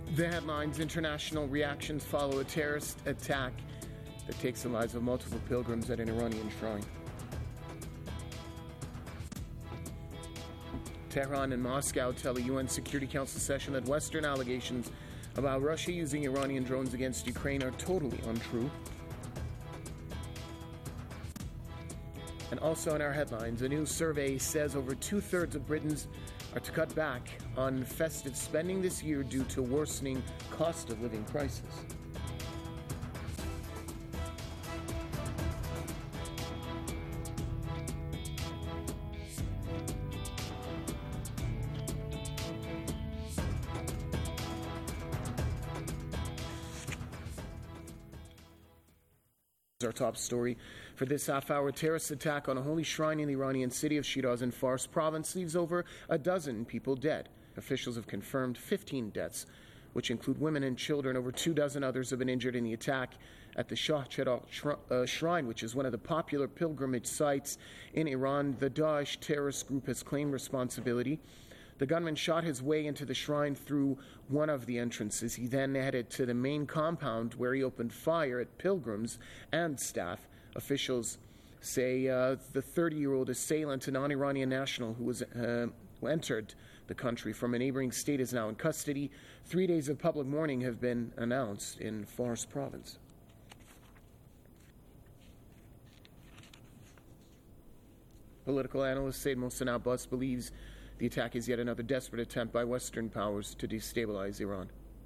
The headlines: international reactions follow a terrorist attack that takes the lives of multiple pilgrims at an Iranian shrine. Tehran and Moscow tell a UN Security Council session that Western allegations about Russia using Iranian drones against Ukraine are totally untrue. And also in our headlines, a new survey says over two-thirds of Britons are to cut back on festive spending this year due to worsening cost of living crisis. Our top story for this half-hour: terrorist attack on a holy shrine in the Iranian city of Shiraz in Fars province leaves over a dozen people dead. Officials have confirmed 15 deaths, which include women and children. Over 24 others have been injured in the attack at the Shah Cheragh shrine, which is one of the popular pilgrimage sites in Iran. The Daesh terrorist group has claimed responsibility. The gunman shot his way into the shrine through one of the entrances. He then headed to the main compound where he opened fire at pilgrims and staff. Officials say the 30-year-old assailant, a non-Iranian national who entered the country from a neighboring state, is now in custody. 3 days of public mourning have been announced in Fars province. Political analyst Said Mohsen Abbas believes the attack is yet another desperate attempt by Western powers to destabilize Iran.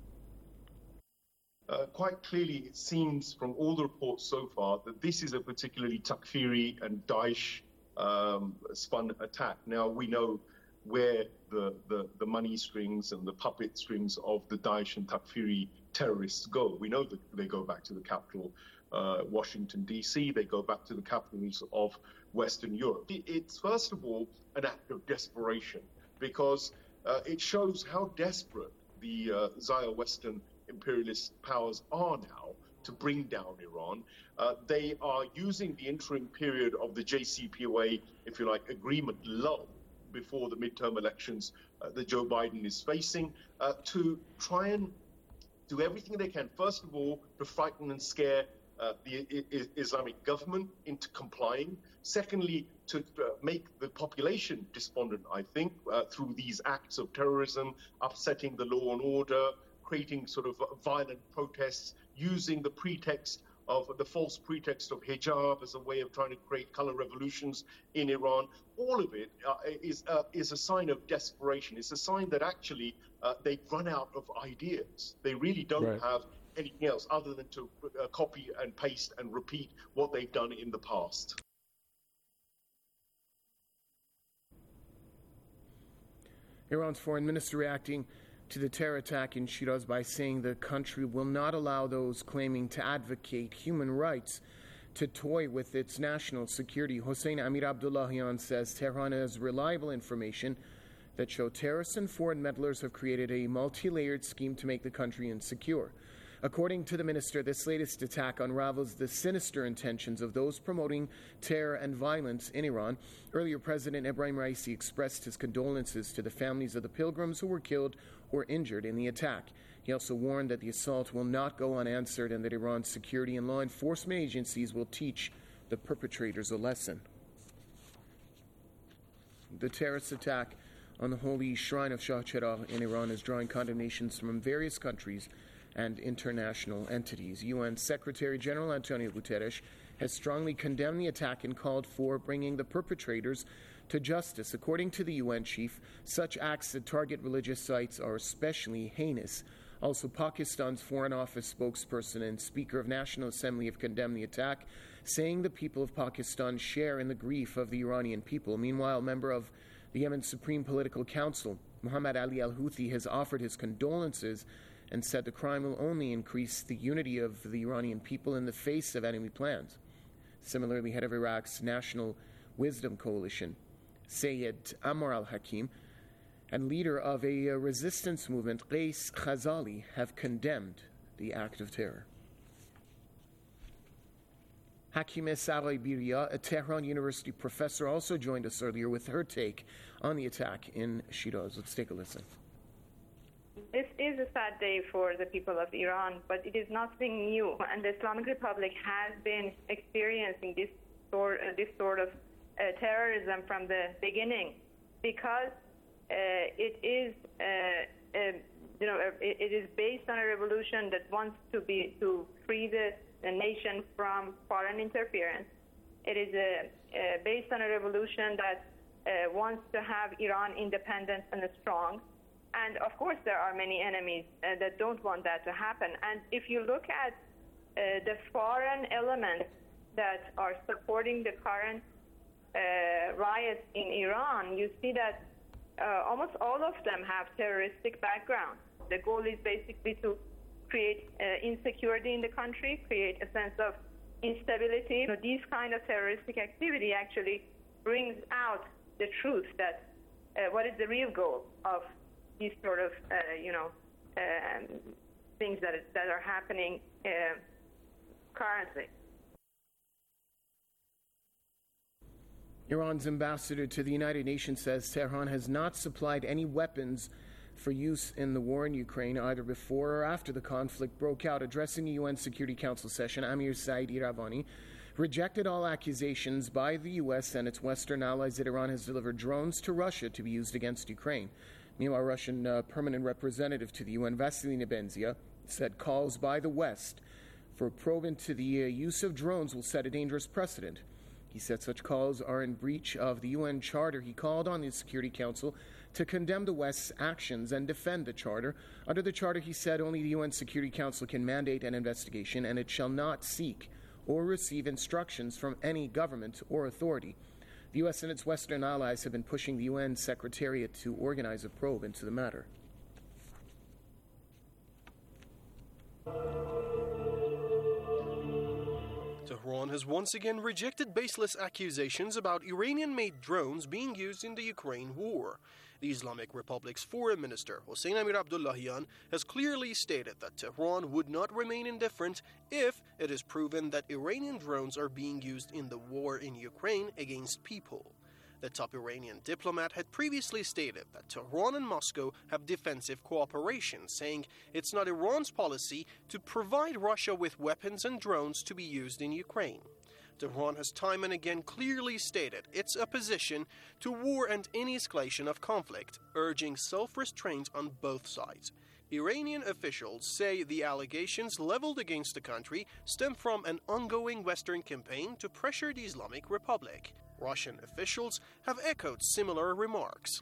Quite clearly, it seems from all the reports so far that this is a particularly Takfiri and Daesh spun attack. Now, we know where the money strings and the puppet strings of the Daesh and Takfiri terrorists go. We know that they go back to the capital, Washington, D.C. They go back to the capitals of Western Europe. It's, first of all, an act of desperation because it shows how desperate the Zaya Western imperialist powers are now to bring down Iran. They are using the interim period of the JCPOA, if you like, agreement lull before the midterm elections that Joe Biden is facing to try and do everything they can, first of all, to frighten and scare the Islamic government into complying. Secondly, to make the population despondent, I think, through these acts of terrorism, upsetting the law and order, creating sort of violent protests, using the false pretext of hijab as a way of trying to create color revolutions in Iran. All of it is a sign of desperation. It's a sign that actually they've run out of ideas. They really don't have anything else other than to copy and paste and repeat what they've done in the past. Iran's foreign minister reacting to the terror attack in Shiraz by saying the country will not allow those claiming to advocate human rights to toy with its national security. Hossein Amir Abdullahian says Tehran has reliable information that show terrorists and foreign meddlers have created a multi-layered scheme to make the country insecure. According to the minister, this latest attack unravels the sinister intentions of those promoting terror and violence in Iran. Earlier, President Ebrahim Raisi expressed his condolences to the families of the pilgrims who were killed or injured in the attack. He also warned that the assault will not go unanswered and that Iran's security and law enforcement agencies will teach the perpetrators a lesson. The terrorist attack on the holy shrine of Shah Cheragh in Iran is drawing condemnations from various countries and international entities. UN Secretary General Antonio Guterres has strongly condemned the attack and called for bringing the perpetrators to justice. According to the UN chief, such acts that target religious sites are especially heinous. Also, Pakistan's Foreign Office spokesperson and Speaker of National Assembly have condemned the attack, saying the people of Pakistan share in the grief of the Iranian people. Meanwhile, a member of the Yemen Supreme Political Council, Muhammad Ali al-Houthi, has offered his condolences and said the crime will only increase the unity of the Iranian people in the face of enemy plans. Similarly, head of Iraq's National Wisdom Coalition, Sayyid Ammar al-Hakim, and leader of a resistance movement, Qais Khazali, have condemned the act of terror. Hakimeh Sarai Biria, a Tehran University professor, also joined us earlier with her take on the attack in Shiraz. Let's take a listen. This is a sad day for the people of Iran, but it is nothing new. And the Islamic Republic has been experiencing this sort of terrorism from the beginning, because it is based on a revolution that wants to free the nation from foreign interference. It is based on a revolution that wants to have Iran independent and strong. And of course, there are many enemies that don't want that to happen. And if you look at the foreign elements that are supporting the current riots in Iran, you see that almost all of them have terroristic backgrounds. The goal is basically to create insecurity in the country, create a sense of instability. So these kind of terroristic activity actually brings out the truth that what is the real goal of these sort of things that are happening currently. Iran's ambassador to the United Nations says Tehran has not supplied any weapons for use in the war in Ukraine, either before or after the conflict broke out. Addressing the UN Security Council session, Amir Said Iravani rejected all accusations by the U.S. and its Western allies that Iran has delivered drones to Russia to be used against Ukraine. Meanwhile, Russian permanent representative to the UN, Vasily Nebenzia, said calls by the West for a probe into the use of drones will set a dangerous precedent. He said such calls are in breach of the UN Charter. He called on the Security Council to condemn the West's actions and defend the Charter. Under the Charter, he said, only the UN Security Council can mandate an investigation, and it shall not seek or receive instructions from any government or authority. The U.S. and its Western allies have been pushing the UN Secretariat to organize a probe into the matter. Tehran has once again rejected baseless accusations about Iranian-made drones being used in the Ukraine war. The Islamic Republic's Foreign Minister, Hossein Amir Abdullahian, has clearly stated that Tehran would not remain indifferent if it is proven that Iranian drones are being used in the war in Ukraine against people. The top Iranian diplomat had previously stated that Tehran and Moscow have defensive cooperation, saying it's not Iran's policy to provide Russia with weapons and drones to be used in Ukraine. Tehran has time and again clearly stated its opposition to war and any escalation of conflict, urging self-restraint on both sides. Iranian officials say the allegations leveled against the country stem from an ongoing Western campaign to pressure the Islamic Republic. Russian officials have echoed similar remarks.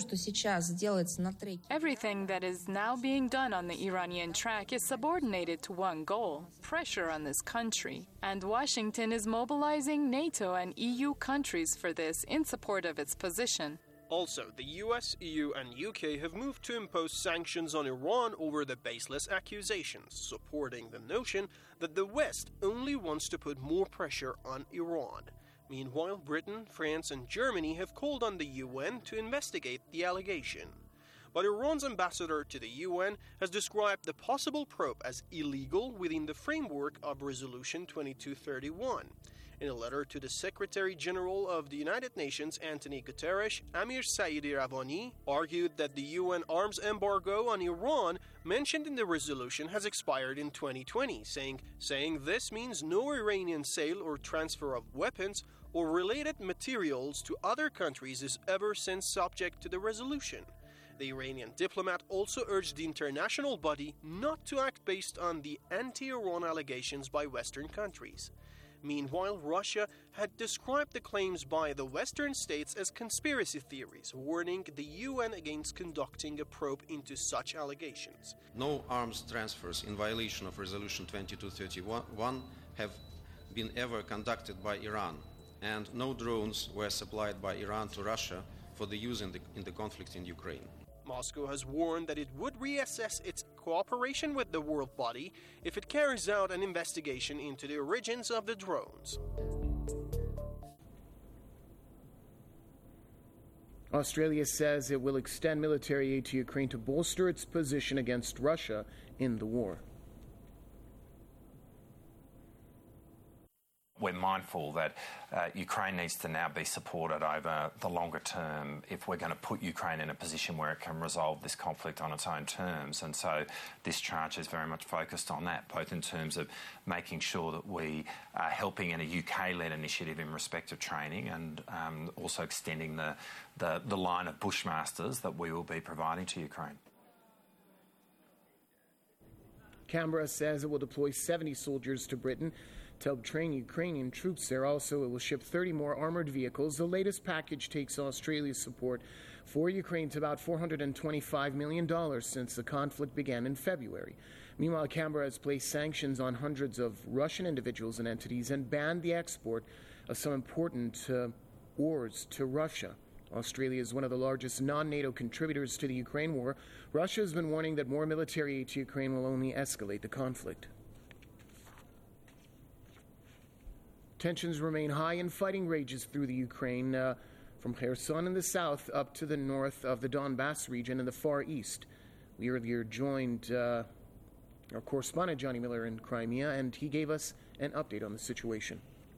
Everything that is now being done on the Iranian track is subordinated to one goal: pressure on this country. And Washington is mobilizing NATO and EU countries for this in support of its position. Also, the US, EU, and UK have moved to impose sanctions on Iran over the baseless accusations, supporting the notion that the West only wants to put more pressure on Iran. Meanwhile, Britain, France, and Germany have called on the UN to investigate the allegation. But Iran's ambassador to the UN has described the possible probe as illegal within the framework of Resolution 2231. In a letter to the Secretary General of the United Nations, Antonio Guterres, Amir Said Iravani argued that the UN arms embargo on Iran mentioned in the resolution has expired in 2020, saying this means no Iranian sale or transfer of weapons or related materials to other countries is ever since subject to the resolution. The Iranian diplomat also urged the international body not to act based on the anti-Iran allegations by Western countries. Meanwhile, Russia had described the claims by the Western states as conspiracy theories, warning the UN against conducting a probe into such allegations. No arms transfers in violation of Resolution 2231 have been ever conducted by Iran, and no drones were supplied by Iran to Russia for the use in the conflict in Ukraine. Moscow has warned that it would reassess its cooperation with the world body if it carries out an investigation into the origins of the drones. Australia says it will extend military aid to Ukraine to bolster its position against Russia in the war. we're mindful that Ukraine needs to now be supported over the longer term if we're going to put Ukraine in a position where it can resolve this conflict on its own terms. And so this tranche is very much focused on that, both in terms of making sure that we are helping in a UK-led initiative in respect of training and also extending the line of Bushmasters that we will be providing to Ukraine. Canberra says it will deploy 70 soldiers to Britain to help train Ukrainian troops there. Also, it will ship 30 more armoured vehicles. The latest package takes Australia's support for Ukraine to about $425 million since the conflict began in February. Meanwhile, Canberra has placed sanctions on hundreds of Russian individuals and entities and banned the export of some important ores to Russia. Australia is one of the largest non-NATO contributors to the Ukraine war. Russia has been warning that more military aid to Ukraine will only escalate the conflict. Tensions remain high and fighting rages through the Ukraine, from Kherson in the south up to the north of the Donbass region in the far east. We earlier joined our correspondent Johnny Miller in Crimea, and he gave us an update on the situation.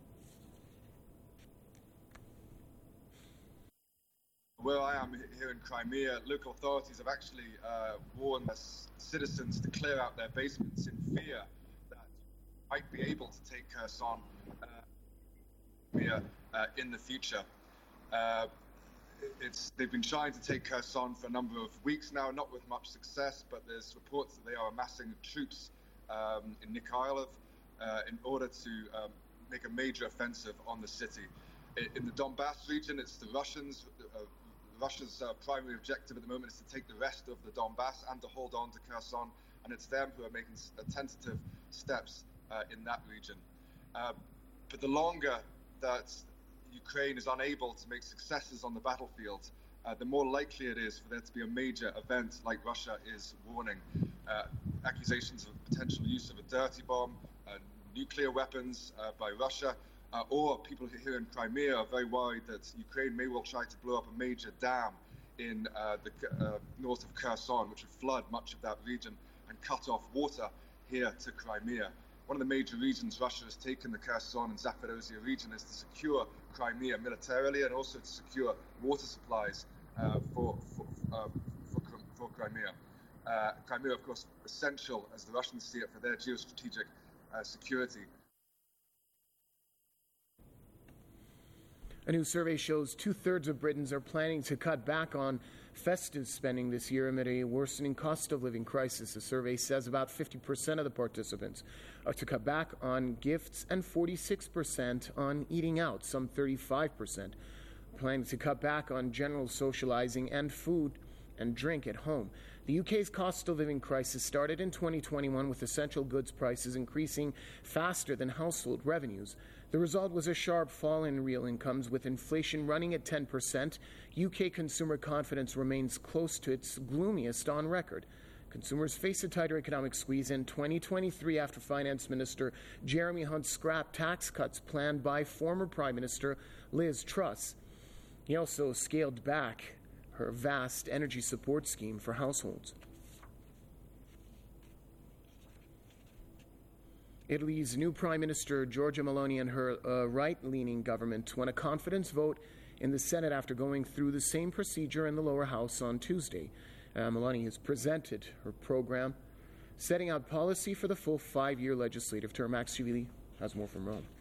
Where I am here in Crimea, local authorities have actually warned citizens to clear out their basements in fear that might be able to take Kherson in the future. They've been trying to take Kherson for a number of weeks now, not with much success, but there's reports that they are amassing troops in Nikolaev in order to make a major offensive on the city. In the Donbass region, it's the Russians. Russia's primary objective at the moment is to take the rest of the Donbass and to hold on to Kherson, and it's them who are making tentative steps in that region. But the longer that Ukraine is unable to make successes on the battlefield, the more likely it is for there to be a major event like Russia is warning. Accusations of potential use of a dirty bomb, nuclear weapons by Russia, or people here in Crimea are very worried that Ukraine may well try to blow up a major dam in the north of Kherson, which would flood much of that region and cut off water here to Crimea. One of the major reasons Russia has taken the Kherson and Zaporozhye region is to secure Crimea militarily and also to secure water supplies for Crimea. Crimea, of course, essential, as the Russians see it, for their geostrategic security. A new survey shows 2/3 of Britons are planning to cut back on festive spending this year amid a worsening cost of living crisis. The survey says about 50% of the participants are to cut back on gifts and 46% on eating out. Some 35% planning to cut back on general socializing and food and drink at home. The UK's cost of living crisis started in 2021 with essential goods prices increasing faster than household revenues. The result was a sharp fall in real incomes, with inflation running at 10%. UK consumer confidence remains close to its gloomiest on record. Consumers face a tighter economic squeeze in 2023 after Finance Minister Jeremy Hunt scrapped tax cuts planned by former Prime Minister Liz Truss. He also scaled back her vast energy support scheme for households. Italy's new Prime Minister Giorgia Meloni and her right-leaning government won a confidence vote in the Senate after going through the same procedure in the lower house on Tuesday. Meloni has presented her program, setting out policy for the full 5-year legislative term. Max Chivili has more from Rome.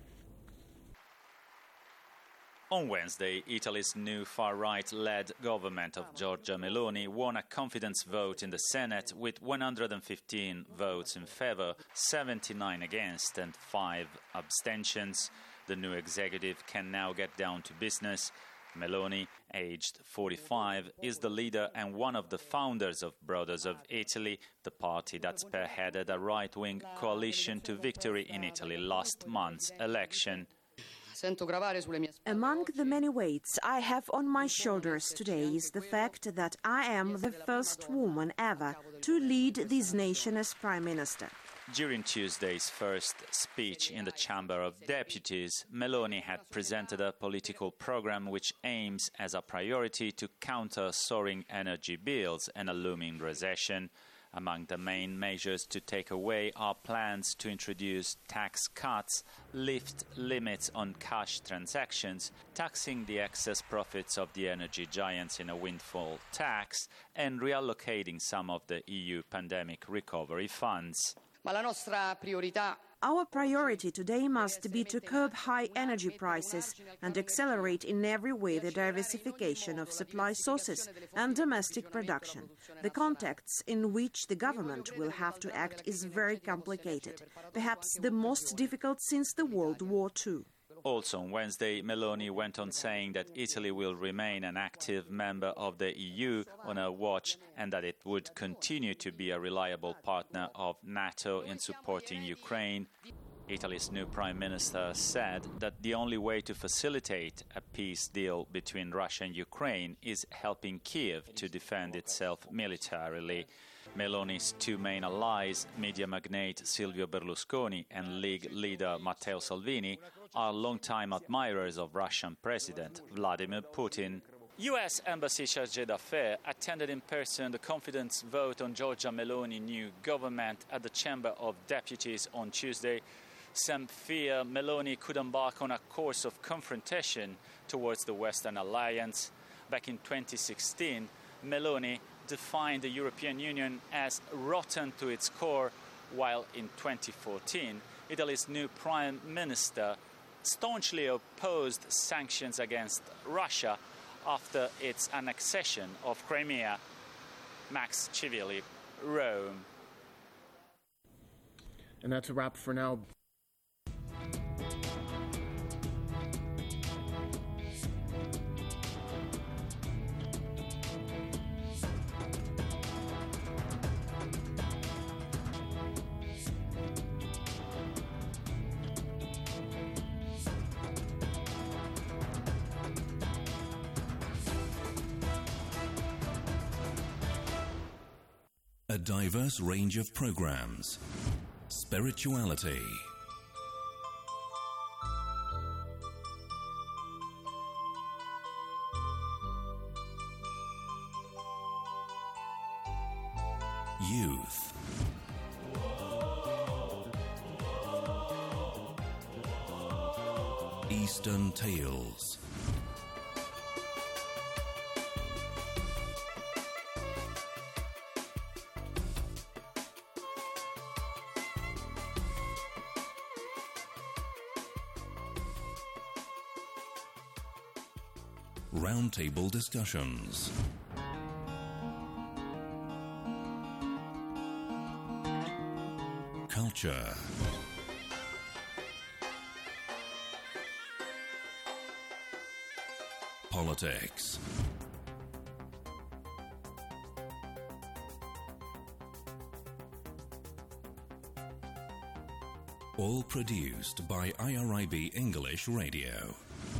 On Wednesday, Italy's new far-right-led government of Giorgia Meloni won a confidence vote in the Senate with 115 votes in favour, 79 against and 5 abstentions. The new executive can now get down to business. Meloni, aged 45, is the leader and one of the founders of Brothers of Italy, the party that spearheaded a right-wing coalition to victory in Italy last month's election. Among the many weights I have on my shoulders today is the fact that I am the first woman ever to lead this nation as Prime Minister. During Tuesday's first speech in the Chamber of Deputies, Meloni had presented a political program which aims as a priority to counter soaring energy bills and a looming recession. Among the main measures to take away are plans to introduce tax cuts, lift limits on cash transactions, taxing the excess profits of the energy giants in a windfall tax, and reallocating some of the EU pandemic recovery funds. Our priority today must be to curb high energy prices and accelerate in every way the diversification of supply sources and domestic production. The context in which the government will have to act is very complicated, perhaps the most difficult since the World War II. Also on Wednesday, Meloni went on saying that Italy will remain an active member of the EU on her watch and that it would continue to be a reliable partner of NATO in supporting Ukraine. Italy's new Prime Minister said that the only way to facilitate a peace deal between Russia and Ukraine is helping Kiev to defend itself militarily. Meloni's two main allies, media magnate Silvio Berlusconi and League leader Matteo Salvini, are longtime admirers of Russian President Vladimir Putin. U.S. Embassy chargé d'affaires attended in person the confidence vote on Giorgia Meloni's new government at the Chamber of Deputies on Tuesday. Some fear Meloni could embark on a course of confrontation towards the Western alliance. Back in 2016, Meloni defined the European Union as rotten to its core, while in 2014, Italy's new Prime Minister staunchly opposed sanctions against Russia after its annexation of Crimea. Max Civilli, Rome. And that's a wrap for now. A diverse range of programs, spirituality, youth, Eastern tales, roundtable discussions, culture, politics, all produced by IRIB English Radio.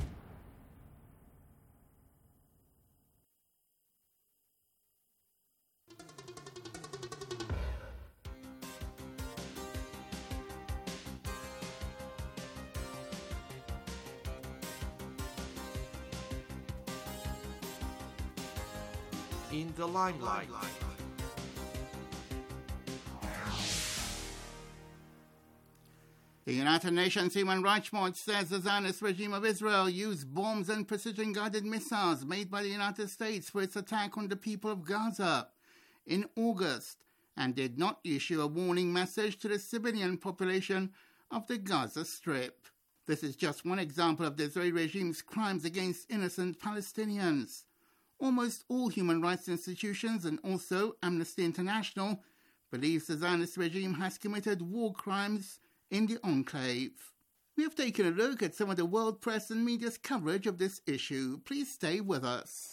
In the limelight. The United Nations Human Rights Watch says the Zionist regime of Israel used bombs and precision-guided missiles made by the United States for its attack on the people of Gaza in August and did not issue a warning message to the civilian population of the Gaza Strip. This is just one example of the Israeli regime's crimes against innocent Palestinians. Almost all human rights institutions and also Amnesty International believes the Zionist regime has committed war crimes in the enclave. We have taken a look at some of the world press and media's coverage of this issue. Please stay with us.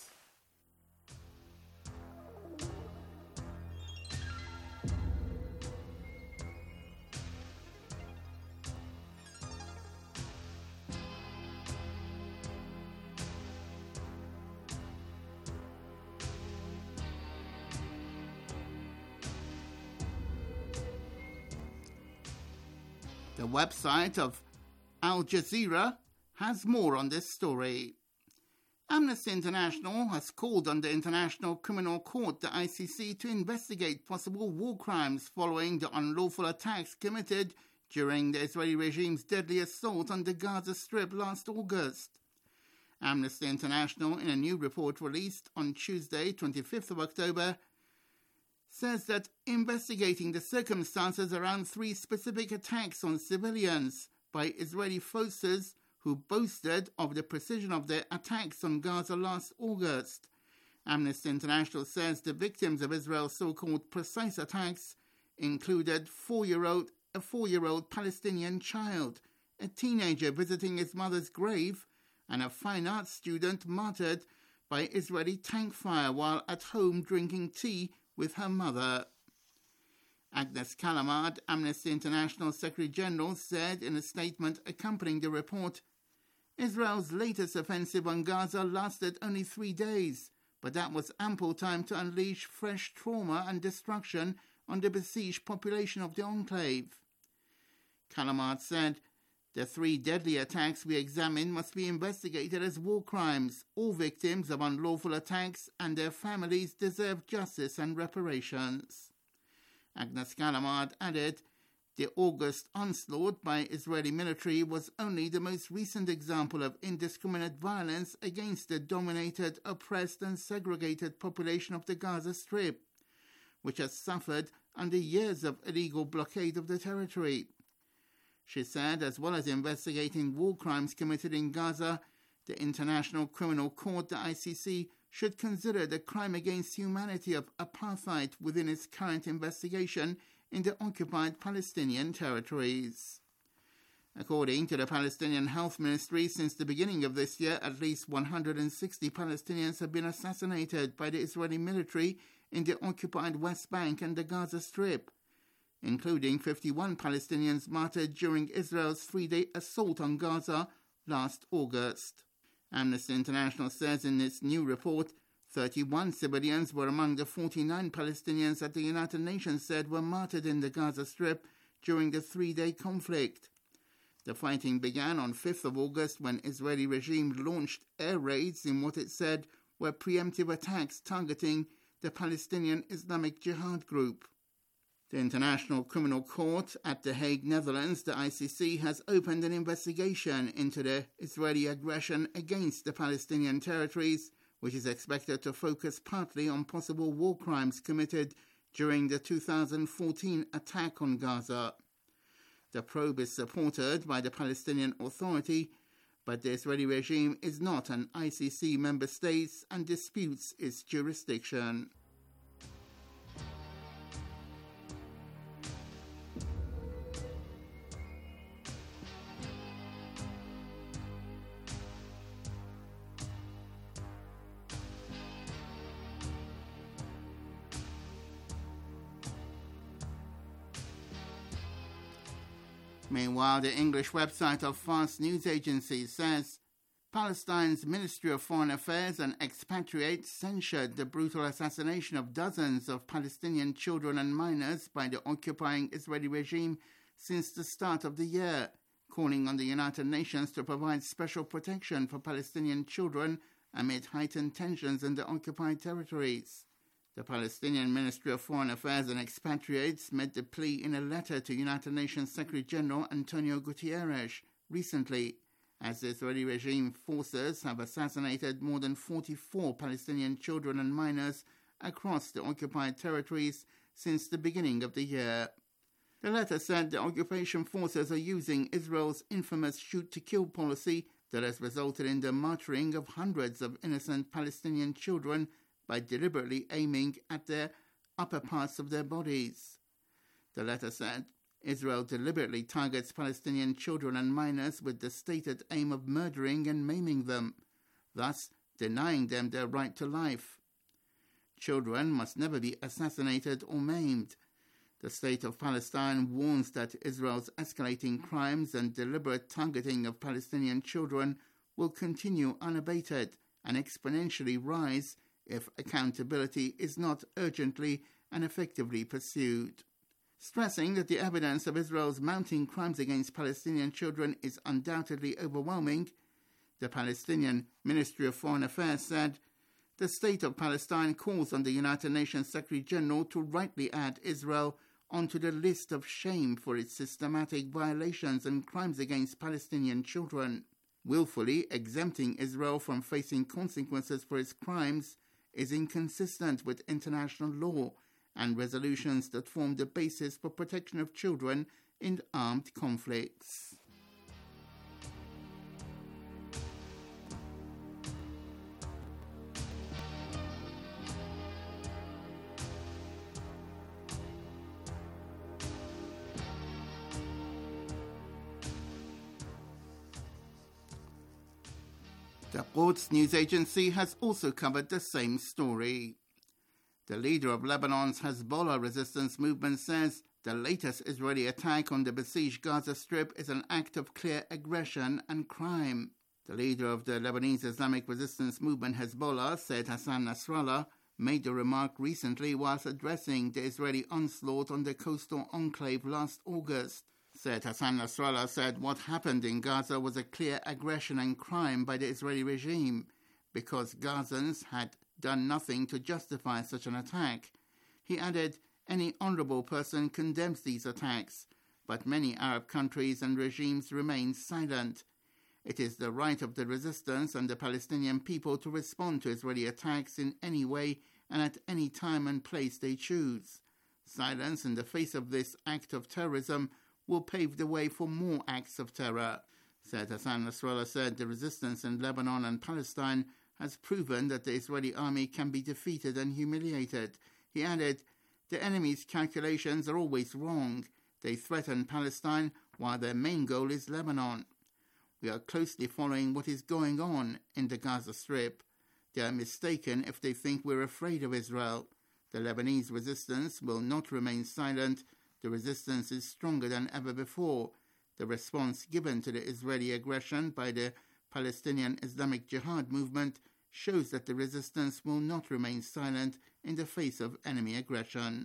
The website of Al Jazeera has more on this story. Amnesty International has called on the International Criminal Court, the ICC, to investigate possible war crimes following the unlawful attacks committed during the Israeli regime's deadly assault on the Gaza Strip last August. Amnesty International, in a new report released on Tuesday, 25th of October, says that investigating the circumstances around 3 specific attacks on civilians by Israeli forces who boasted of the precision of their attacks on Gaza last August. Amnesty International says the victims of Israel's so-called precise attacks included a 4-year-old Palestinian child, a teenager visiting his mother's grave, and a fine arts student martyred by Israeli tank fire while at home drinking tea with her mother. Agnes Callamard, Amnesty International Secretary-General, said in a statement accompanying the report, Israel's latest offensive on Gaza lasted only 3 days, but that was ample time to unleash fresh trauma and destruction on the besieged population of the enclave. Callamard said, the 3 deadly attacks we examined must be investigated as war crimes. All victims of unlawful attacks and their families deserve justice and reparations. Agnes Callamard added, the August onslaught by Israeli military was only the most recent example of indiscriminate violence against the dominated, oppressed and segregated population of the Gaza Strip, which has suffered under years of illegal blockade of the territory. She said, as well as investigating war crimes committed in Gaza, the International Criminal Court, the ICC, should consider the crime against humanity of apartheid within its current investigation in the occupied Palestinian territories. According to the Palestinian Health Ministry, since the beginning of this year, at least 160 Palestinians have been assassinated by the Israeli military in the occupied West Bank and the Gaza Strip, including 51 Palestinians martyred during Israel's 3-day assault on Gaza last August. Amnesty International says in its new report, 31 civilians were among the 49 Palestinians that the United Nations said were martyred in the Gaza Strip during the 3-day conflict. The fighting began on 5th of August when Israeli regime launched air raids in what it said were preemptive attacks targeting the Palestinian Islamic Jihad group. The International Criminal Court at The Hague, Netherlands, the ICC, has opened an investigation into the Israeli aggression against the Palestinian territories, which is expected to focus partly on possible war crimes committed during the 2014 attack on Gaza. The probe is supported by the Palestinian Authority, but the Israeli regime is not an ICC member state and disputes its jurisdiction. Meanwhile, the English website of Fast News Agency says Palestine's Ministry of Foreign Affairs and expatriates censured the brutal assassination of dozens of Palestinian children and minors by the occupying Israeli regime since the start of the year, calling on the United Nations to provide special protection for Palestinian children amid heightened tensions in the occupied territories. The Palestinian Ministry of Foreign Affairs and Expatriates made the plea in a letter to United Nations Secretary-General Antonio Guterres recently, as the Israeli regime forces have assassinated more than 44 Palestinian children and minors across the occupied territories since the beginning of the year. The letter said the occupation forces are using Israel's infamous shoot-to-kill policy that has resulted in the martyring of hundreds of innocent Palestinian children by deliberately aiming at the upper parts of their bodies. The letter said, Israel deliberately targets Palestinian children and minors with the stated aim of murdering and maiming them, thus denying them their right to life. Children must never be assassinated or maimed. The State of Palestine warns that Israel's escalating crimes and deliberate targeting of Palestinian children will continue unabated and exponentially rise if accountability is not urgently and effectively pursued. Stressing that the evidence of Israel's mounting crimes against Palestinian children is undoubtedly overwhelming, The Palestinian Ministry of Foreign Affairs said, "The State of Palestine calls on the United Nations Secretary-General to rightly add Israel onto the list of shame for its systematic violations and crimes against Palestinian children. Willfully exempting Israel from facing consequences for its crimes is inconsistent with international law and resolutions that form the basis for protection of children in armed conflicts." The Quds news agency has also covered the same story. The leader of Lebanon's Hezbollah resistance movement says the latest Israeli attack on the besieged Gaza Strip is an act of clear aggression and crime. The leader of the Lebanese Islamic resistance movement Hezbollah, Said Hassan Nasrallah, made the remark recently whilst addressing the Israeli onslaught on the coastal enclave last August. Said Hassan Nasrallah said what happened in Gaza was a clear aggression and crime by the Israeli regime because Gazans had done nothing to justify such an attack. He added, "Any honourable person condemns these attacks, but many Arab countries and regimes remain silent. It is the right of the resistance and the Palestinian people to respond to Israeli attacks in any way and at any time and place they choose. Silence in the face of this act of terrorism will pave the way for more acts of terror." Said Hassan Nasrallah said the resistance in Lebanon and Palestine has proven that the Israeli army can be defeated and humiliated. He added, "The enemy's calculations are always wrong. They threaten Palestine while their main goal is Lebanon. We are closely following what is going on in the Gaza Strip. They are mistaken if they think we're afraid of Israel. The Lebanese resistance will not remain silent. The resistance is stronger than ever before. The response given to the Israeli aggression by the Palestinian Islamic Jihad movement shows that the resistance will not remain silent in the face of enemy aggression."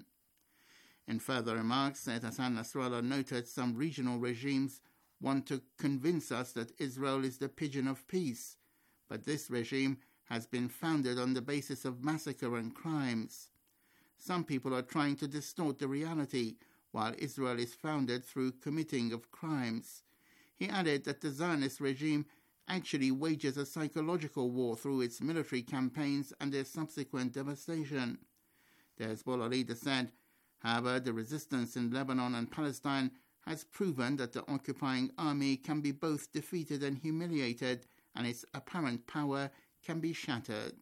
In further remarks, Said Hassan Nasrallah noted some regional regimes want to convince us that Israel is the pigeon of peace, but this regime has been founded on the basis of massacre and crimes. Some people are trying to distort the reality, while Israel is founded through committing of crimes. He added that the Zionist regime actually wages a psychological war through its military campaigns and their subsequent devastation. The Hezbollah leader said, however, the resistance in Lebanon and Palestine has proven that the occupying army can be both defeated and humiliated, and its apparent power can be shattered.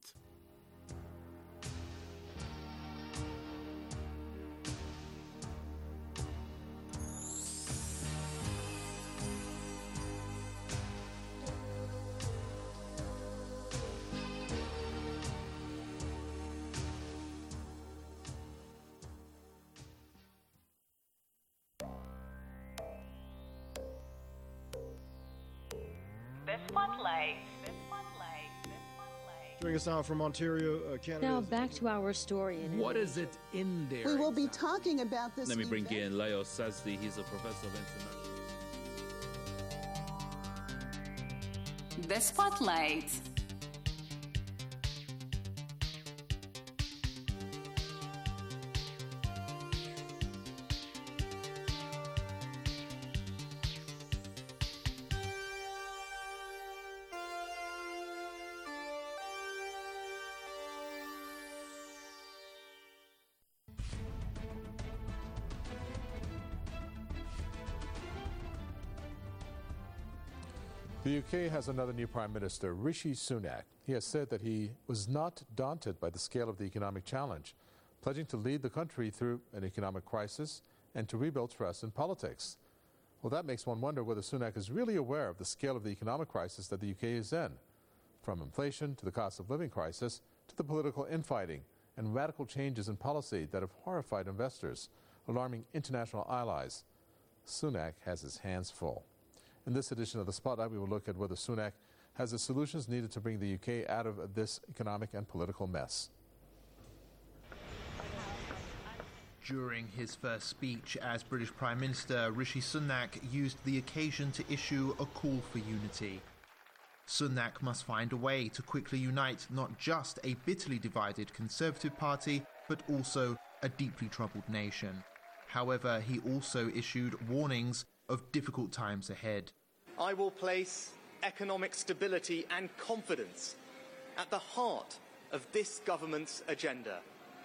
Joining us now from Ontario, Canada. Now back to our story. What is it in there? We will be talking about this. Let me bring in Leo Sazdi. He's a professor of international. The Spotlight. The UK has another new Prime Minister, Rishi Sunak. He has said that he was not daunted by the scale of the economic challenge, pledging to lead the country through an economic crisis and to rebuild trust in politics. Well, that makes one wonder whether Sunak is really aware of the scale of the economic crisis that the UK is in, from inflation to the cost of living crisis to the political infighting and radical changes in policy that have horrified investors, alarming international allies. Sunak has his hands full. In this edition of The Spotlight, we will look at whether Sunak has the solutions needed to bring the UK out of this economic and political mess. During his first speech as British Prime Minister, Rishi Sunak used the occasion to issue a call for unity. Sunak must find a way to quickly unite not just a bitterly divided Conservative Party, but also a deeply troubled nation. However, he also issued warnings of difficult times ahead. I will place economic stability and confidence at the heart of this government's agenda.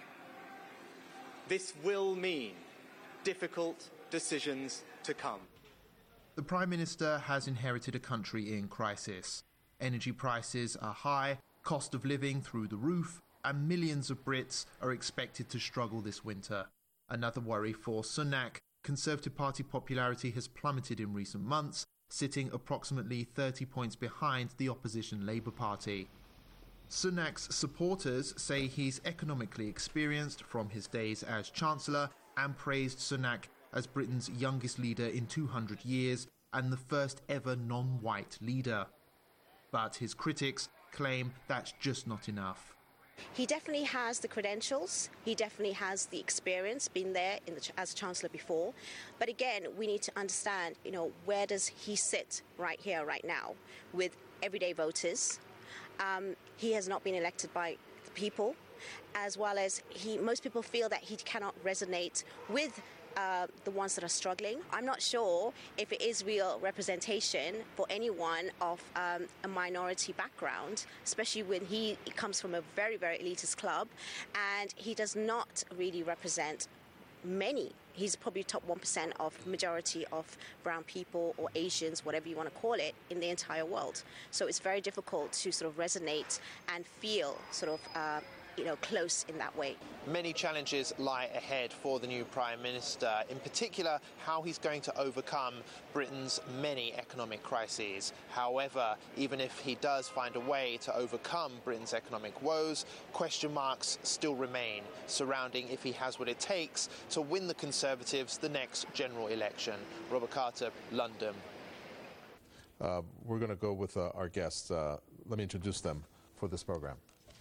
This will mean difficult decisions to come. The Prime Minister has inherited a country in crisis. Energy prices are high, cost of living through the roof, and millions of Brits are expected to struggle this winter. Another worry for Sunak, Conservative Party popularity has plummeted in recent months, sitting approximately 30 points behind the opposition Labour Party. Sunak's supporters say he's economically experienced from his days as Chancellor and praised Sunak as Britain's youngest leader in 200 years and the first ever non-white leader. But his critics claim that's just not enough. He definitely has the credentials, he definitely has the experience, been there as Chancellor before. But again, we need to understand, where does he sit right here, right now, with everyday voters? He has not been elected by the people, as well as most people feel that he cannot resonate with the ones that are struggling. I'm not sure if it is real representation for anyone of a minority background, especially when he comes from a very, very elitist club, and he does not really represent many. He's probably top 1% of majority of brown people or Asians, whatever you want to call it, in the entire world. So it's very difficult to sort of resonate and feel sort of close in that way. Many challenges lie ahead for the new Prime Minister, in particular how he's going to overcome Britain's many economic crises. However, even if he does find a way to overcome Britain's economic woes, question marks still remain surrounding if he has what it takes to win the Conservatives the next general election. Robert Carter, London. We're going to go with our guests. Let me introduce them for this program.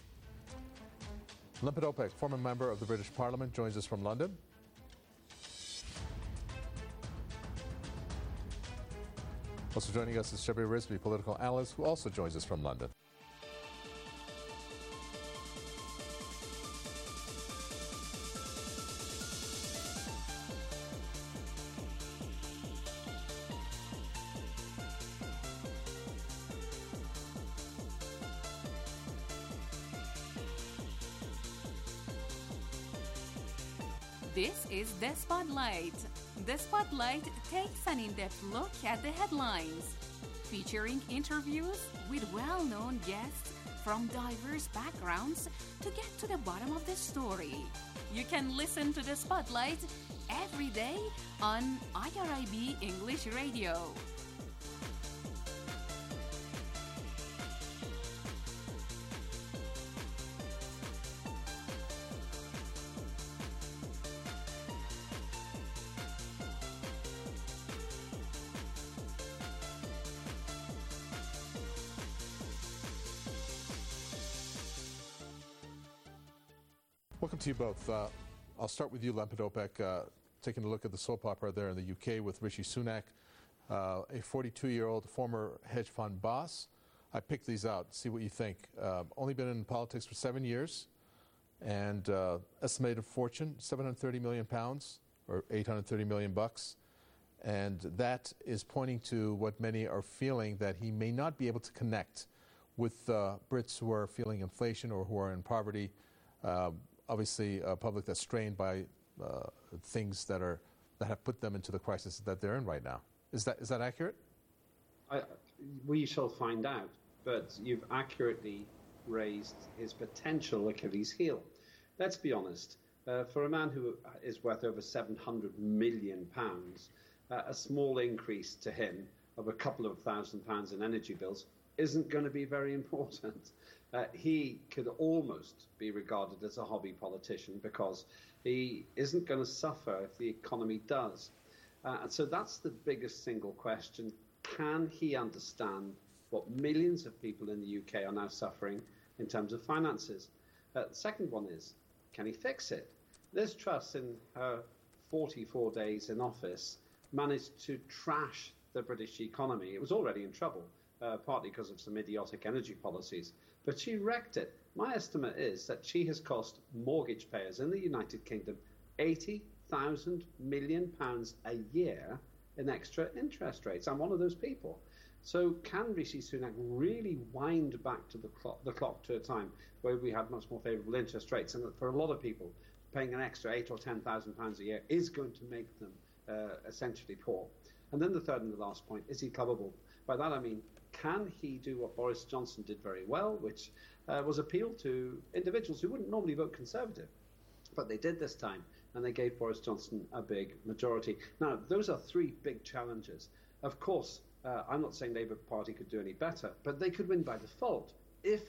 Limpet Opek, former member of the British Parliament, joins us from London. Also joining us is Shabir Rizvi, political analyst, who also joins us from London. This is The Spotlight. The Spotlight takes an in-depth look at the headlines, featuring interviews with well-known guests from diverse backgrounds to get to the bottom of the story. You can listen to The Spotlight every day on IRIB English Radio. Welcome to you both. I'll start with you, Limpet Opek, taking a look at the soap opera there in the UK with Rishi Sunak, a 42-year-old former hedge fund boss. I picked these out, see what you think. Only been in politics for 7 years, and estimated fortune, £730 million, or $830 million bucks. And that is pointing to what many are feeling, that he may not be able to connect with Brits who are feeling inflation or who are in poverty. Obviously, a public that's strained by things that have put them into the crisis that they're in right now. Is that accurate? We shall find out. But you've accurately raised his potential Achilles heel. Let's be honest. For a man who is worth over £700 million, a small increase to him of a couple of £1,000 in energy bills isn't going to be very important. He could almost be regarded as a hobby politician because he isn't going to suffer if the economy does. And so that's the biggest single question. Can he understand what millions of people in the UK are now suffering in terms of finances? The second one is, can he fix it? Liz Truss, in her 44 days in office, managed to trash the British economy. It was already in trouble, partly because of some idiotic energy policies, but she wrecked it. My estimate is that she has cost mortgage payers in the United Kingdom £80,000 million a year in extra interest rates. I'm one of those people. So can Rishi Sunak really wind back to the clock to a time where we had much more favourable interest rates, and that for a lot of people, paying an extra £8,000 or £10,000 a year is going to make them essentially poor? And then the third and the last point, is he clubbable? By that I mean, can he do what Boris Johnson did very well, which was appeal to individuals who wouldn't normally vote Conservative, but they did this time, and they gave Boris Johnson a big majority. Now, those are three big challenges. Of course, I'm not saying Labour Party could do any better, but they could win by default. If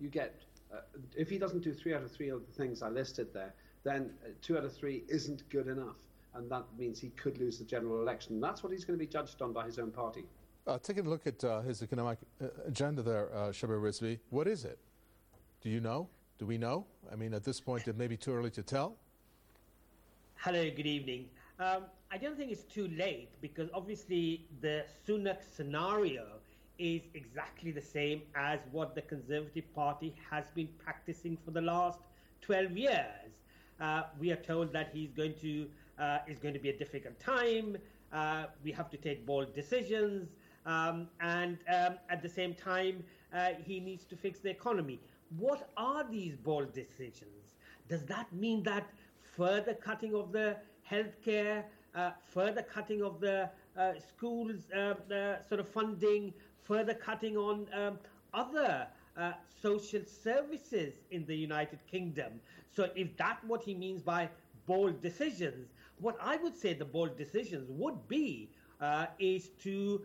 he doesn't do 3 out of 3 of the things I listed there, then 2 out of 3 isn't good enough, and that means he could lose the general election. That's what he's going to be judged on by his own party. Taking a look at his economic agenda there, Shabir Rizvi, what is it? Do you know? Do we know? I mean, at this point, it may be too early to tell. Hello, good evening. I don't think it's too late, because obviously the Sunak scenario is exactly the same as what the Conservative Party has been practicing for the last 12 years. We are told that it's going to be a difficult time. We have to take bold decisions, and at the same time, he needs to fix the economy. What are these bold decisions? Does that mean that further cutting of the healthcare, further cutting of the schools sort of funding, further cutting on other social services in the United Kingdom? So if that's what he means by bold decisions, what I would say the bold decisions would be is to,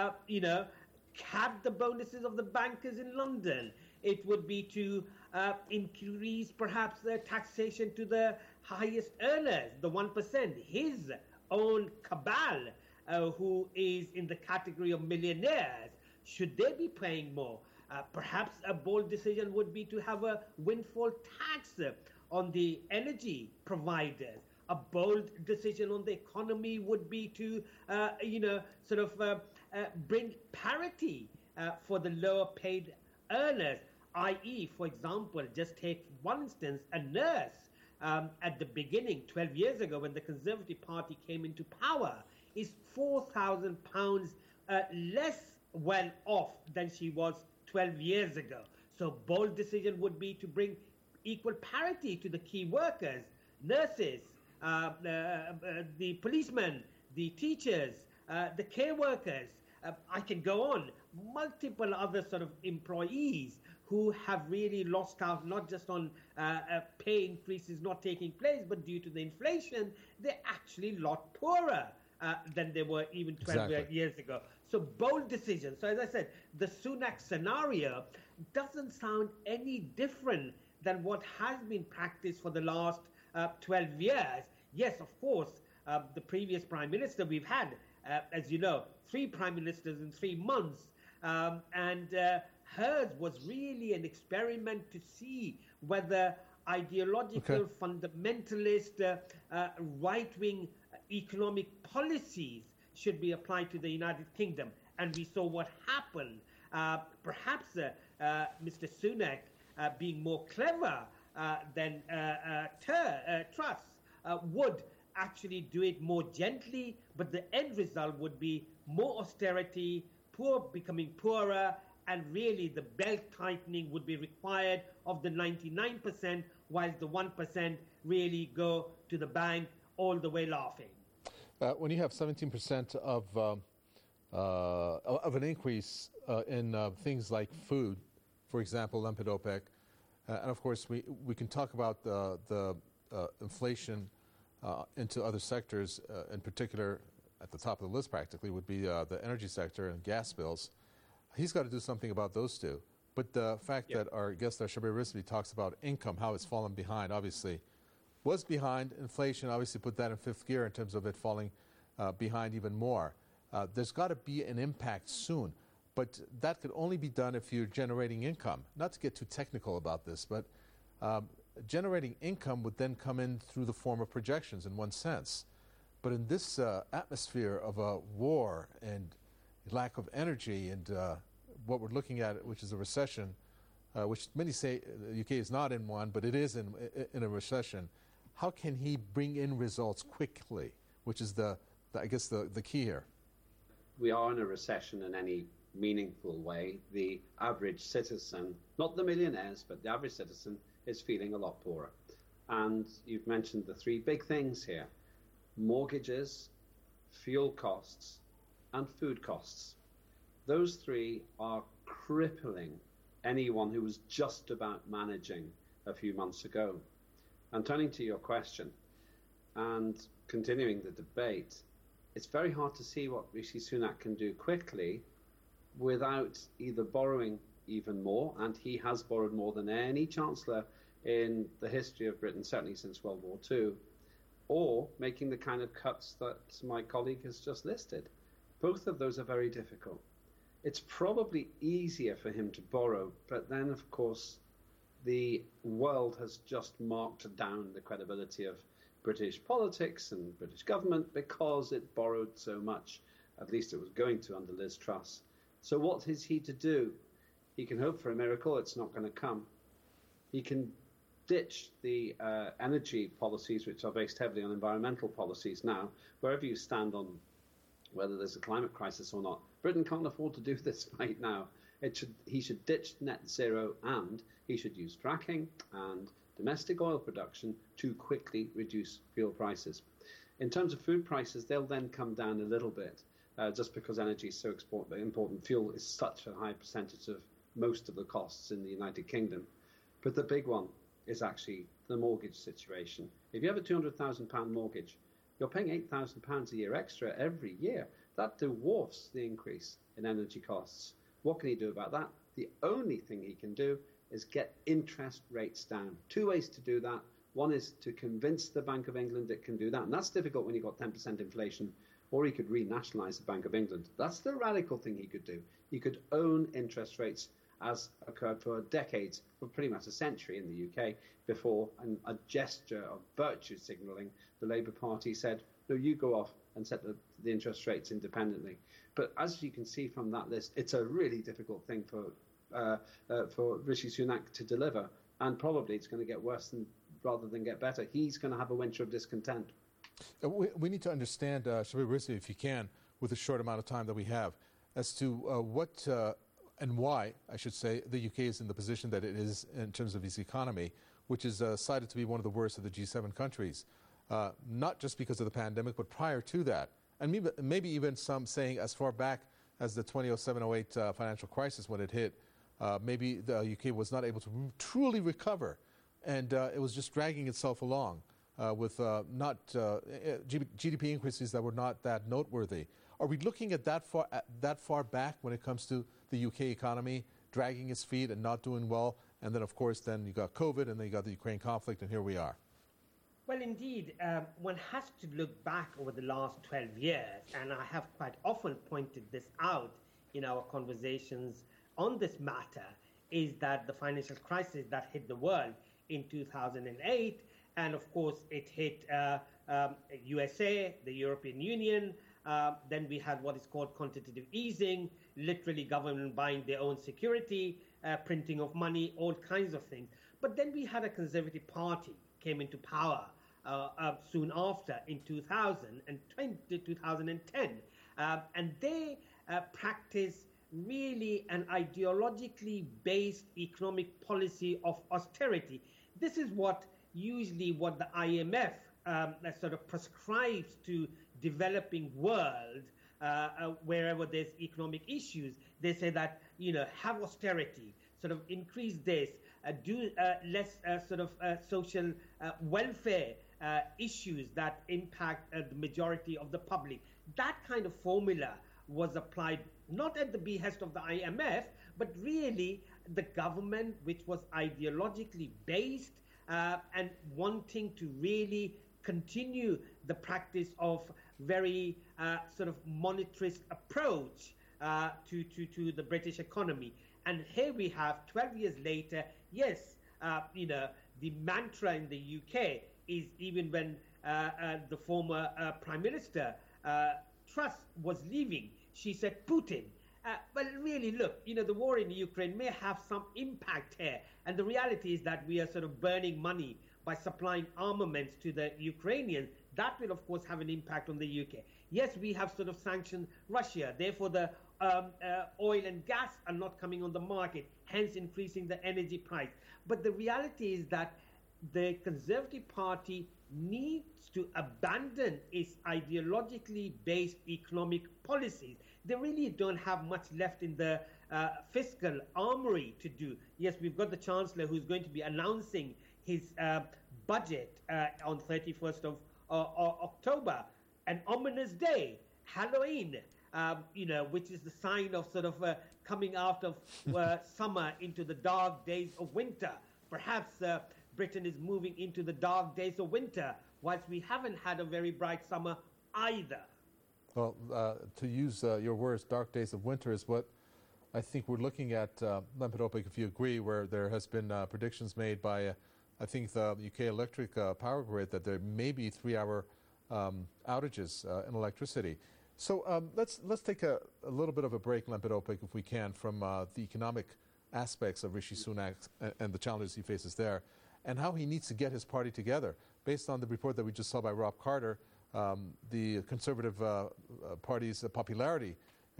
cap the bonuses of the bankers in London. It would be to increase perhaps the taxation to the highest earners, the 1%, his own cabal, who is in the category of millionaires. Should they be paying more? Perhaps a bold decision would be to have a windfall tax on the energy providers. A bold decision on the economy would be to, bring parity for the lower paid earners, i.e., for example, just take one instance, a nurse at the beginning, 12 years ago, when the Conservative Party came into power, is £4,000 less well off than she was 12 years ago. So bold decision would be to bring equal parity to the key workers, nurses, the policemen, the teachers, the care workers. I can go on. Multiple other sort of employees who have really lost out, not just on pay increases not taking place, but due to the inflation, they're actually a lot poorer than they were even 12 years ago. So bold decisions. So as I said, the Sunak scenario doesn't sound any different than what has been practiced for the last 12 years. Yes, of course, the previous Prime Minister we've had, as you know, 3 Prime Ministers in 3 months, and hers was really an experiment to see whether ideological, fundamentalist, right-wing economic policies should be applied to the United Kingdom. And we saw what happened. Perhaps Mr. Sunak, being more clever than Truss, would actually do it more gently, but the end result would be more austerity, poor becoming poorer, and really the belt tightening would be required of the 99%, while the 1% really go to the bank all the way laughing. When you have 17% of an increase in things like food, for example, limpid OPEC, and of course we can talk about the inflation into other sectors, in particular at the top of the list practically would be the energy sector and gas bills. He's got to do something about those two. But the fact that our guest, Shabir Rizvi, talks about income, how it's fallen behind, obviously, was behind. Inflation obviously put that in 5th gear in terms of it falling behind even more. There's got to be an impact soon. But that could only be done if you're generating income. Not to get too technical about this, but generating income would then come in through the form of projections in one sense. But in this atmosphere of a war and lack of energy and what we're looking at, which is a recession, which many say the UK is not in one, but it is in a recession. How can he bring in results quickly, which is I guess the key here? We are in a recession in any meaningful way. The average citizen, not the millionaires, but the average citizen is feeling a lot poorer. And you've mentioned the three big things here: mortgages, fuel costs, and food costs. Those three are crippling anyone who was just about managing a few months ago. And turning to your question and continuing the debate, it's very hard to see what Rishi Sunak can do quickly without either borrowing even more, and he has borrowed more than any chancellor in the history of Britain, certainly since World War II, or making the kind of cuts that my colleague has just listed. Both of those are very difficult. It's probably easier for him to borrow, but then, of course, the world has just marked down the credibility of British politics and British government because it borrowed so much. At least it was going to under Liz Truss. So what is he to do? He can hope for a miracle. It's not going to come. He can ditch the energy policies, which are based heavily on environmental policies now. Wherever you stand on whether there's a climate crisis or not, Britain can't afford to do this right now. He should ditch net zero, and he should use fracking and domestic oil production to quickly reduce fuel prices. In terms of food prices, they'll then come down a little bit, just because energy is so important. Fuel is such a high percentage of most of the costs in the United Kingdom. But the big one is actually the mortgage situation. If you have a £200,000 mortgage, you're paying £8,000 a year extra every year. That dwarfs the increase in energy costs. What can he do about that? The only thing he can do is get interest rates down. Two ways to do that. One is to convince the Bank of England it can do that, and that's difficult when you've got 10% inflation, or he could renationalise the Bank of England. That's the radical thing he could do. He could own interest rates, as occurred for decades, for pretty much a century in the UK, before a gesture of virtue signalling, the Labour Party said, no, you go off and set the interest rates independently. But as you can see from that list, it's a really difficult thing for Rishi Sunak to deliver, and probably it's going to get worse rather than get better. He's going to have a winter of discontent. We need to understand, Shabir Rizvi, if you can, with the short amount of time that we have, as to what and why, I should say, the UK is in the position that it is in terms of its economy, which is cited to be one of the worst of the G7 countries. Not just because of the pandemic, but prior to that. And maybe even some saying as far back as the 2007-08 financial crisis when it hit, maybe the UK was not able to truly recover. And it was just dragging itself along with GDP increases that were not that noteworthy. Are we looking at that far back when it comes to the UK economy dragging its feet and not doing well? And then, of course, then you got COVID, and then you got the Ukraine conflict, and here we are. Well, indeed, one has to look back over the last 12 years, and I have quite often pointed this out in our conversations on this matter, is that the financial crisis that hit the world in 2008, and of course it hit USA, the European Union, then we had what is called quantitative easing, literally government buying their own security, printing of money, all kinds of things. But then we had a Conservative Party came into power soon after in 2010, and they practiced really an ideologically based economic policy of austerity. This is what the IMF sort of prescribes to developing world wherever there's economic issues. They say that, have austerity, sort of increase this, do less social welfare issues that impact the majority of the public. That kind of formula was applied not at the behest of the IMF, but really the government, which was ideologically based and wanting to really continue the practice of very sort of monetarist approach to the British economy. And here we have 12 years later, yes, the mantra in the UK is, even when the former Prime Minister Truss was leaving, she said Putin. But really, look, the war in Ukraine may have some impact here. And the reality is that we are sort of burning money by supplying armaments to the Ukrainians. That will, of course, have an impact on the UK. Yes, we have sort of sanctioned Russia. Therefore, the oil and gas are not coming on the market, hence increasing the energy price. But the reality is that the Conservative Party needs to abandon its ideologically based economic policies. They really don't have much left in the fiscal armory to do. Yes, we've got the Chancellor who's going to be announcing his budget on 31st of October, an ominous day, Halloween, which is the sign of sort of coming out of summer into the dark days of winter. Perhaps Britain is moving into the dark days of winter, whilst we haven't had a very bright summer either. Well, to use your words, dark days of winter is what I think we're looking at, Lempidopik, if you agree, where there has been predictions made by, I think, the UK Electric Power Grid that there may be 3-hour outages in electricity. So let's take a little bit of a break, Lempidopik, if we can, from the economic aspects of Rishi Sunak and the challenges he faces there, and how he needs to get his party together. Based on the report that we just saw by Rob Carter, the Conservative Party's popularity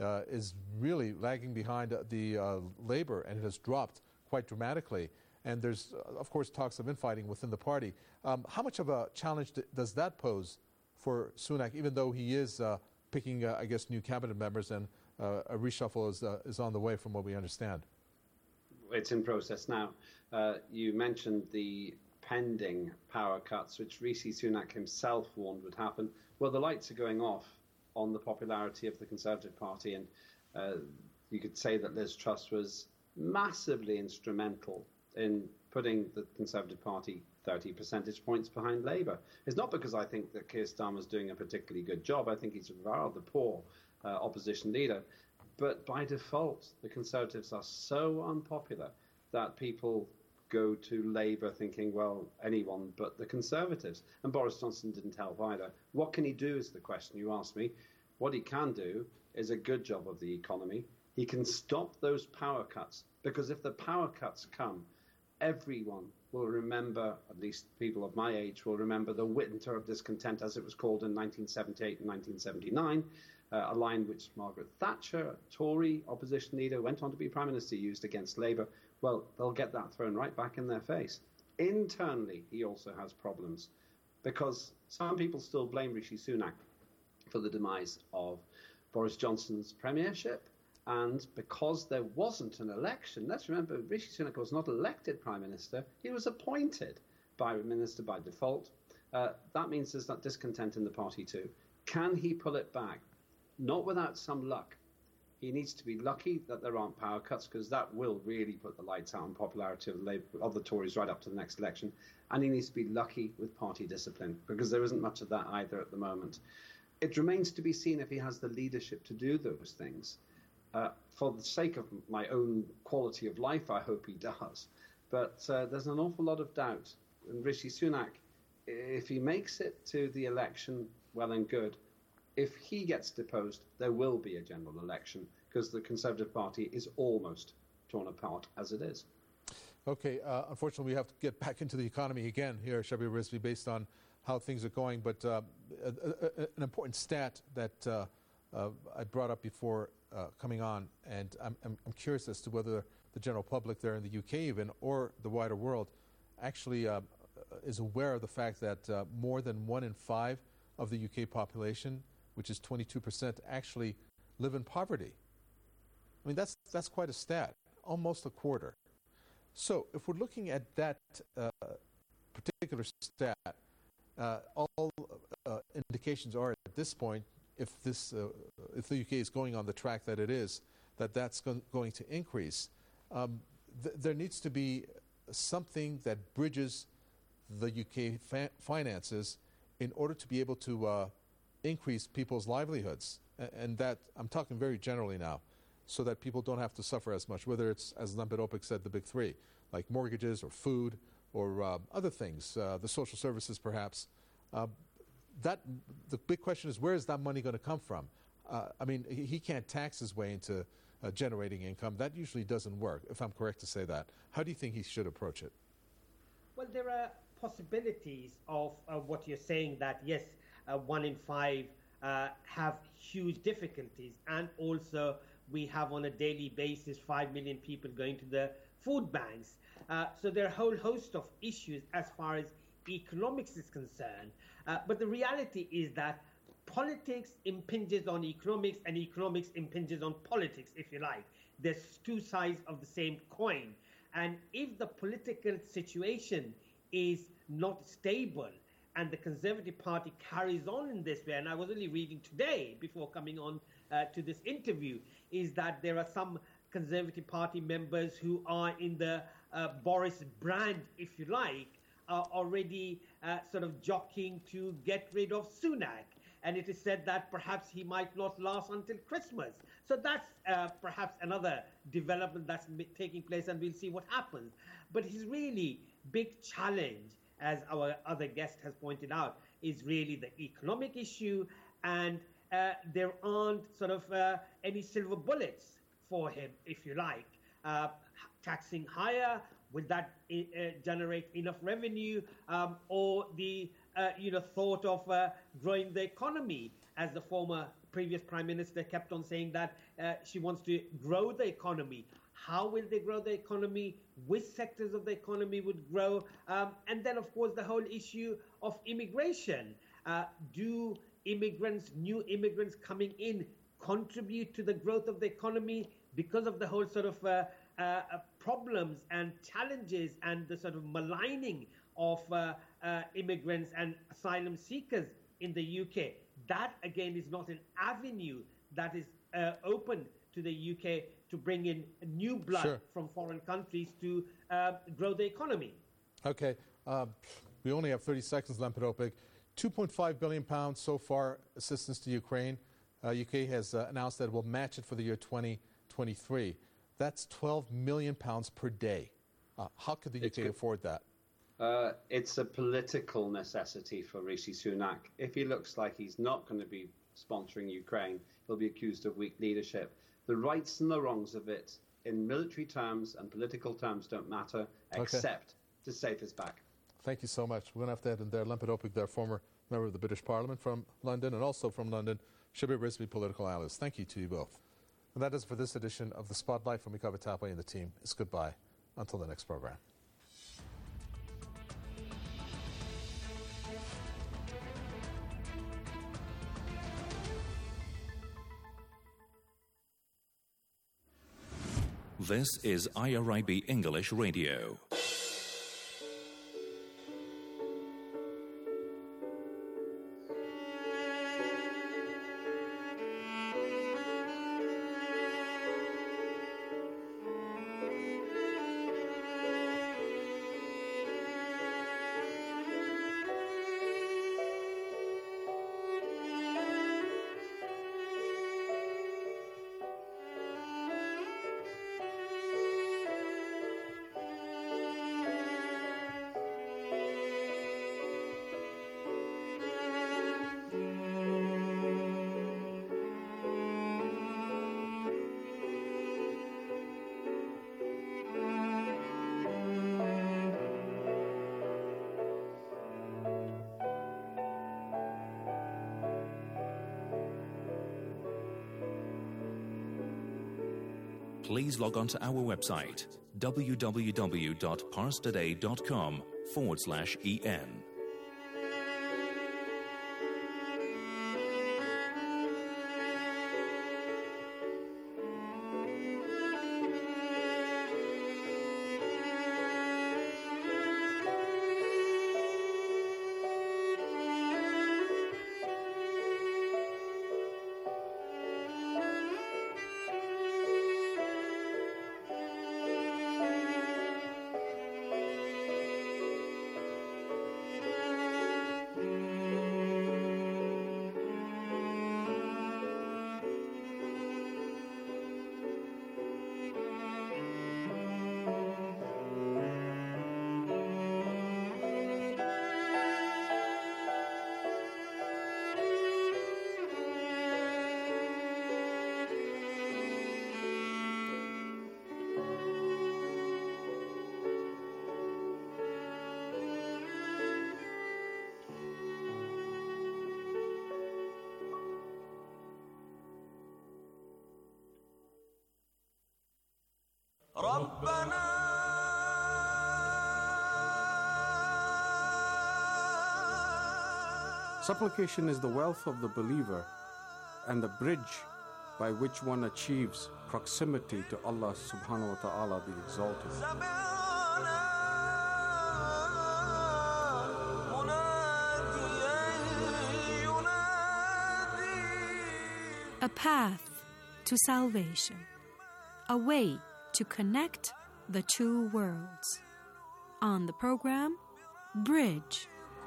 is really lagging behind the Labour, and it has dropped quite dramatically. And there's, of course, talks of infighting within the party. How much of a challenge does that pose for Sunak, even though he is picking, I guess, new cabinet members, and a reshuffle is on the way from what we understand? It's in process now. You mentioned the pending power cuts, which Rishi Sunak himself warned would happen. Well, the lights are going off on the popularity of the Conservative Party, and you could say that Liz Truss was massively instrumental in putting the Conservative Party 30 percentage points behind Labour. It's not because I think that Keir Starmer's doing a particularly good job. I think he's a rather poor opposition leader. But by default, the Conservatives are so unpopular that people go to Labour thinking, well, anyone but the Conservatives. And Boris Johnson didn't help either. What can he do is the question you asked me. What he can do is a good job of the economy. He can stop those power cuts, because if the power cuts come, everyone will remember, at least people of my age, will remember the winter of discontent, as it was called in 1978 and 1979, a line which Margaret Thatcher, a Tory opposition leader, went on to be Prime Minister, used against Labour. Well, they'll get that thrown right back in their face. Internally, he also has problems, because some people still blame Rishi Sunak for the demise of Boris Johnson's premiership. And because there wasn't an election, let's remember, Rishi Sunak was not elected Prime Minister, he was appointed by Minister by default. That means there's that discontent in the party too. Can he pull it back? Not without some luck. He needs to be lucky that there aren't power cuts, because that will really put the lights out on popularity of the Tories right up to the next election. And he needs to be lucky with party discipline, because there isn't much of that either at the moment. It remains to be seen if he has the leadership to do those things. For the sake of my own quality of life, I hope he does. But there's an awful lot of doubt. And Rishi Sunak, if he makes it to the election, well and good. If he gets deposed, there will be a general election, because the Conservative Party is almost torn apart as it is. Okay, unfortunately, we have to get back into the economy again here, Shabir Rizvi, based on how things are going. But an important stat that I brought up before coming on, and I'm curious as to whether the general public there in the UK even, or the wider world, actually is aware of the fact that more than 1 in 5 of the UK population, which is 22%, actually live in poverty. I mean, that's quite a stat, almost a quarter. So if we're looking at that particular stat, all indications are at this point, if the UK is going on the track that it is, that's going to increase. There needs to be something that bridges the UK finances in order to be able to increase people's livelihoods. And that, I'm talking very generally now, so that people don't have to suffer as much, whether it's, as Lempidopik said, the big three, like mortgages or food or other things, the social services perhaps. The big question is, where is that money going to come from? I mean, he can't tax his way into generating income. That usually doesn't work, if I'm correct to say that. How do you think he should approach it? Well, there are possibilities of what you're saying, that yes, 1 in 5 have huge difficulties, and also we have on a daily basis 5 million people going to the food banks. So there are a whole host of issues as far as economics is concerned. But the reality is that politics impinges on economics, and economics impinges on politics, if you like. There's two sides of the same coin. And if the political situation is not stable and the Conservative Party carries on in this way, and I was only reading today before coming on to this interview, is that there are some Conservative Party members who are in the Boris brand, if you like, are already sort of jockeying to get rid of Sunak. And it is said that perhaps he might not last until Christmas. So that's perhaps another development that's taking place, and we'll see what happens. But his really big challenge, as our other guest has pointed out, is really the economic issue, and there aren't sort of any silver bullets for him, if you like. Taxing higher, will that generate enough revenue, or the thought of growing the economy, as the former previous Prime Minister kept on saying that she wants to grow the economy. How will they grow the economy? Which sectors of the economy would grow? And then, of course, the whole issue of immigration. Do immigrants, new immigrants coming in, contribute to the growth of the economy? Because of the whole sort of problems and challenges and the sort of maligning of immigrants and asylum seekers in the UK. That, again, is not an avenue that is open to the UK to bring in new blood from foreign countries to grow the economy. Okay. We only have 30 seconds, Lempidopig. £2.5 billion so far assistance to Ukraine. UK has announced that it will match it for the year 2023. That's £12 million per day. How could the UK afford that? It's a political necessity for Rishi Sunak. If he looks like he's not going to be sponsoring Ukraine, he'll be accused of weak leadership. The rights and the wrongs of it, in military terms and political terms, don't matter, except to save his back. Thank you so much. We're going to have to end there. Lempidopig, their former member of the British Parliament from London, and also from London, Shabir Rizvi, political analyst. Thank you to you both. And that is for this edition of The Spotlight. From Mikava Tapwe and the team, it's goodbye until the next program. This is IRIB English Radio. Please log on to our website, www.parstoday.com/en. Supplication is the wealth of the believer and the bridge by which one achieves proximity to Allah subhanahu wa ta'ala the Exalted. A path to salvation, a way to connect the two worlds. On the program, Bridge.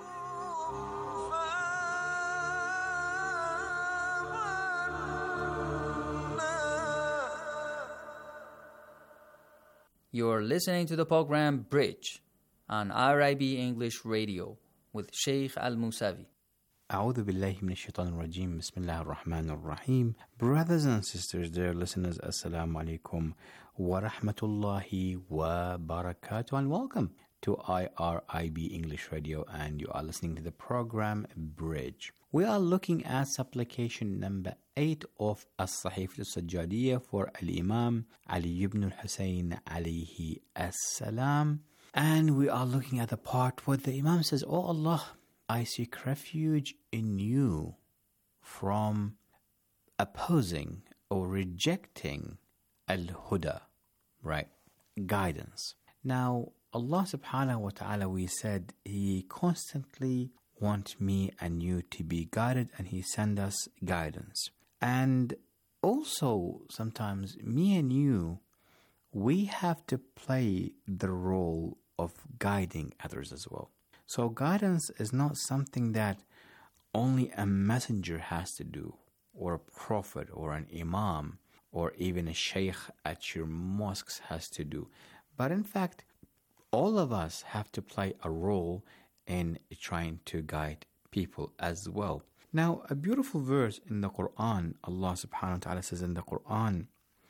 You're listening to the program Bridge on RIB English Radio with Sheikh Al-Musavi. أعوذ بالله من الشيطان الرجيم بسم الله الرحمن الرحيم. Brothers and sisters, dear listeners, Assalamu alaikum wa rahmatullahi wa barakatuh, and welcome to IRIB English Radio, and you are listening to the program Bridge. We are looking at supplication number 8 of As-Sahifat As-Sajjadiyya for Al-Imam Ali ibn al-Husayn alayhi as-salam, and we are looking at the part where the Imam says, "Oh Allah, I seek refuge in you from opposing or rejecting al-huda," right? Guidance. Now, Allah subhanahu wa ta'ala, we said, He constantly wants me and you to be guided, and He sends us guidance. And also, sometimes, me and you, we have to play the role of guiding others as well. So guidance is not something that only a messenger has to do, or a prophet, or an imam, or even a sheikh at your mosques has to do. But in fact, all of us have to play a role in trying to guide people as well. Now, a beautiful verse in the Quran, Allah subhanahu wa ta'ala says in the Quran,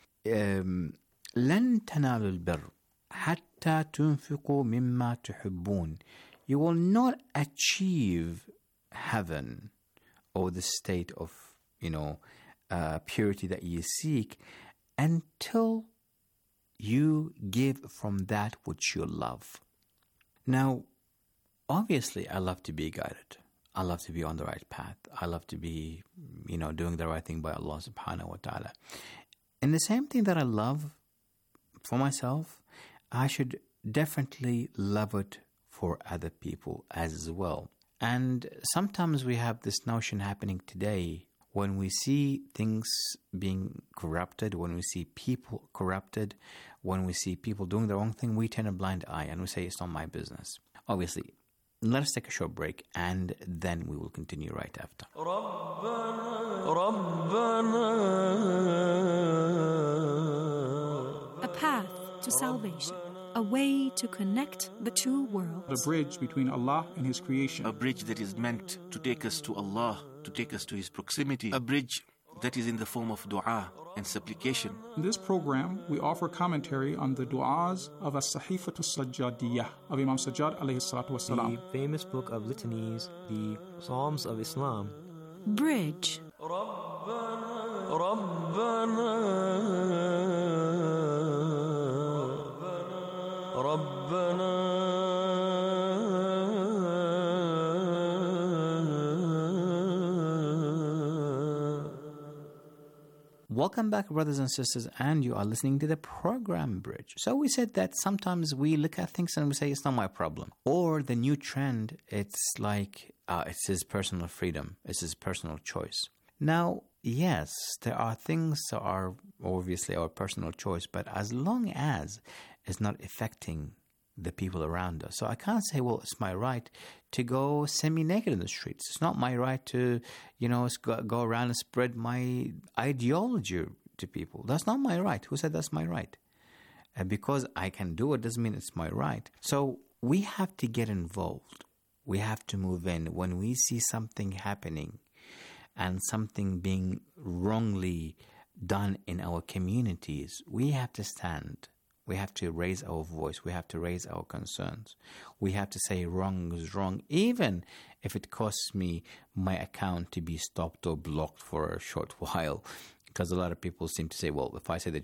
لَن تَنَالُوا الْبِرَّ حَتَّى تُنْفِقُوا مِمَّا تُحِبُّونَ. You will not achieve heaven or the state of, purity that you seek until you give from that which you love. Now, obviously, I love to be guided. I love to be on the right path. I love to be, doing the right thing by Allah subhanahu wa ta'ala. And the same thing that I love for myself, I should definitely love it for other people as well. And sometimes we have this notion happening today when we see things being corrupted, when we see people corrupted, when we see people doing the wrong thing, we turn a blind eye and we say, it's not my business. Obviously, let us take a short break and then we will continue right after. A path to salvation. A way to connect the two worlds. A bridge between Allah and His creation. A bridge that is meant to take us to Allah, to take us to His proximity. A bridge that is in the form of dua and supplication. In this program, we offer commentary on the du'as of As-Sahifat As-Sajjadiyya of Imam Sajjad alayhi salatu wasalam. The famous book of litanies, the Psalms of Islam. Bridge. Welcome back, brothers and sisters, and you are listening to the program Bridge. So we said that sometimes we look at things and we say, it's not my problem. Or the new trend, it's like, it's his personal freedom, it's his personal choice. Now, yes, there are things that are obviously our personal choice, but as long as it's not affecting the people around us. So I can't say, well, it's my right to go semi-naked in the streets. It's not my right to, go around and spread my ideology to people. That's not my right. Who said that's my right? And because I can do it doesn't mean it's my right. So we have to get involved. We have to move in. When we see something happening and something being wrongly done in our communities, we have to stand. We have to raise our voice. We have to raise our concerns. We have to say wrong is wrong, even if it costs me my account to be stopped or blocked for a short while. Because a lot of people seem to say, well, if I say the